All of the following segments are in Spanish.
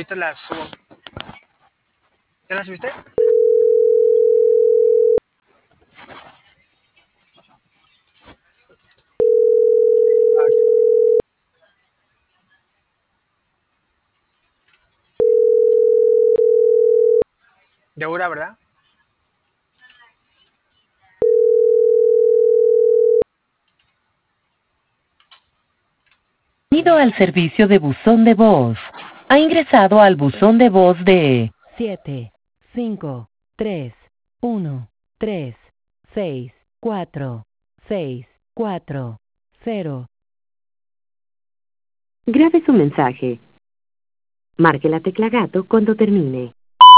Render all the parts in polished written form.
ahorita las subo. ¿Ya las subiste? De Ura, ¿verdad? Bienvenido al servicio de buzón de voz. Ha ingresado al buzón de voz de 7 5 3 1 3 6 4 6 4 0. Grabe su mensaje. Marque la tecla gato cuando termine.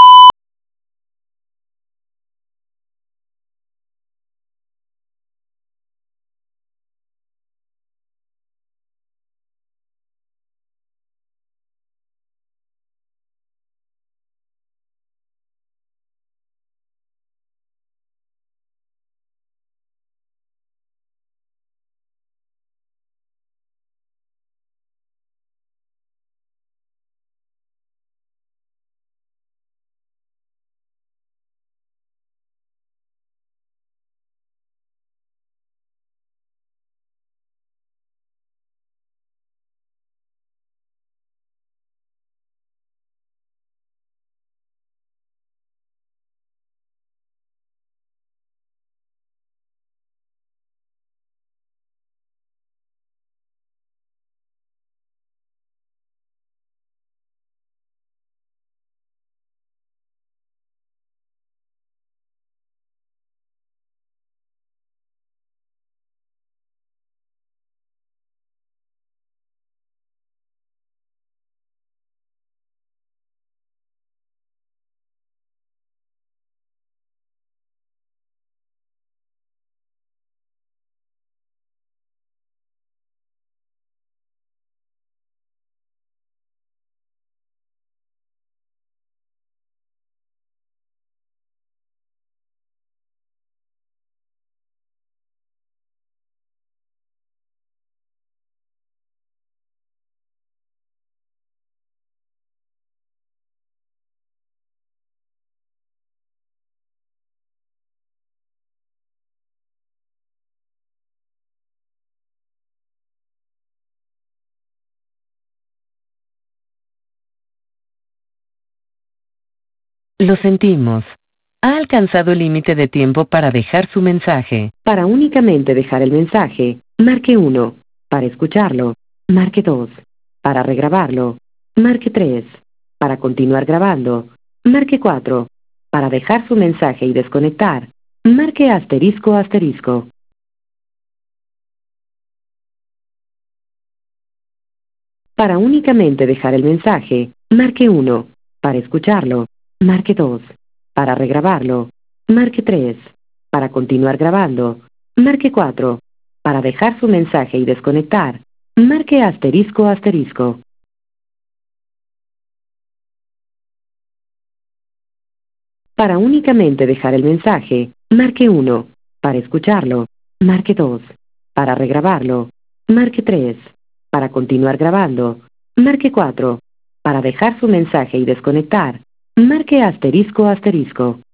Lo sentimos. Ha alcanzado el límite de tiempo para dejar su mensaje. Para únicamente dejar el mensaje, marque 1. Para escucharlo, marque 2. Para regrabarlo, marque 3. Para continuar grabando, marque 4. Para dejar su mensaje y desconectar, marque asterisco asterisco. Para únicamente dejar el mensaje, marque 1. Para escucharlo, marque 2. Para regrabarlo, marque 3. Para continuar grabando, marque 4. Para dejar su mensaje y desconectar, marque asterisco asterisco. Para únicamente dejar el mensaje, marque 1. Para escucharlo, marque 2. Para regrabarlo, marque 3. Para continuar grabando, marque 4. Para dejar su mensaje y desconectar, marque asterisco asterisco.